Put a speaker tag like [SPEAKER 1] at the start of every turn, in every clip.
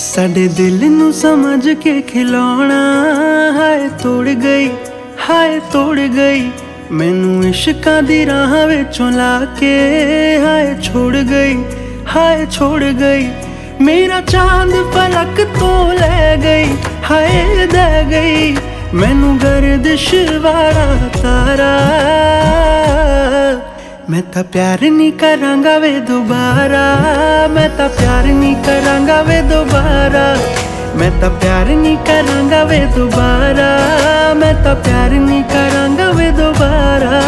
[SPEAKER 1] साडे दिल नू समझ के खिलौना हाय तोड़ गई मैनू इश्कां दी राह विचों ला के हाय छोड़ गई मेरा चांद पलक तो ले गई हाय दे गई मैनू गर्दिश वाला तारा। मैं तां प्यार नहीं करांगा वे दोबारा, मैं तां प्यार नहीं करांगा वे दोबारा, मैं तां प्यार नहीं करांगा वे दोबारा, मैं तां प्यार नहीं करांगा वे दोबारा।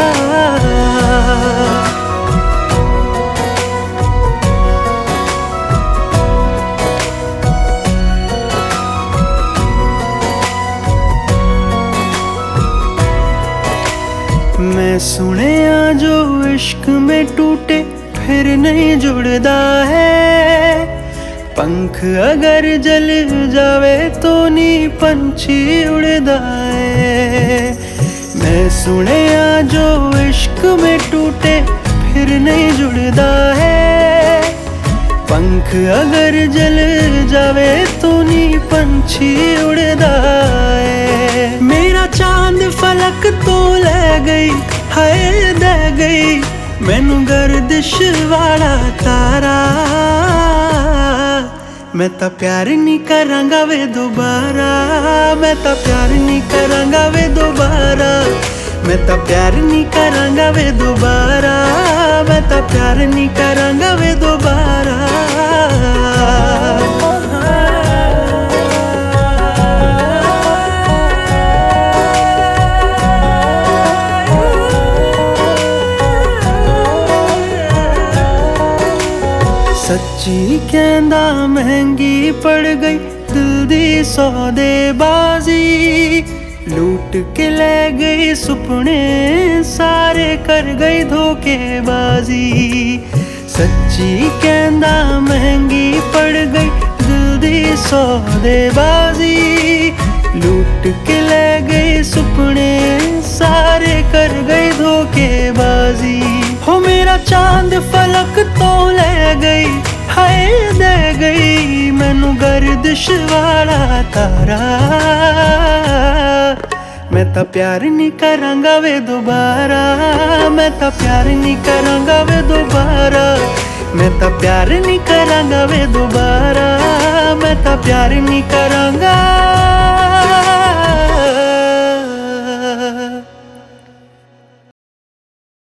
[SPEAKER 1] मैं सुनिया जो इश्क में टूटे फिर नहीं जुड़दा है, पंख अगर जल जावे तो नी पंछी उड़दा है। मैं सुनिया जो इश्क में टूटे फिर नहीं जुड़दा है, पंख अगर जल जावे तो नी पंछी उड़दा है। मेरा चांद फलक तो ले गई हाय दे गई मैनू गर्दिश वाला तारा। मैं तां प्यार नहीं करांगा वे दोबारा, मैं तां प्यार नहीं करांगा वे दोबारा, मैं तां प्यार नहीं करांगा वे दोबारा, मैं तां प्यार नहीं करांगा वे दोबारा। सच्ची कहंदा महंगी पड़ गई दिल दी सौदेबाजी, लूट के ले गई सुपने सारे कर गई धोखेबाजी। सच्ची कहंदा महंगी पड़ गई दिल दी सौदेबाजी, लूट के ले गई सुपने सारे कर गई धोखेबाजी। हो मेरा चांद फलक तो ले गई हाय दे गई मैनू गर्दिश वाला तारा। मैं तां प्यार नहीं करांगा वे दोबारा, मैं तां प्यार नहीं करांगा वे दोबारा, मैं तां प्यार नहीं करांगा वे दोबारा, मैं तां प्यार नहीं करांगा।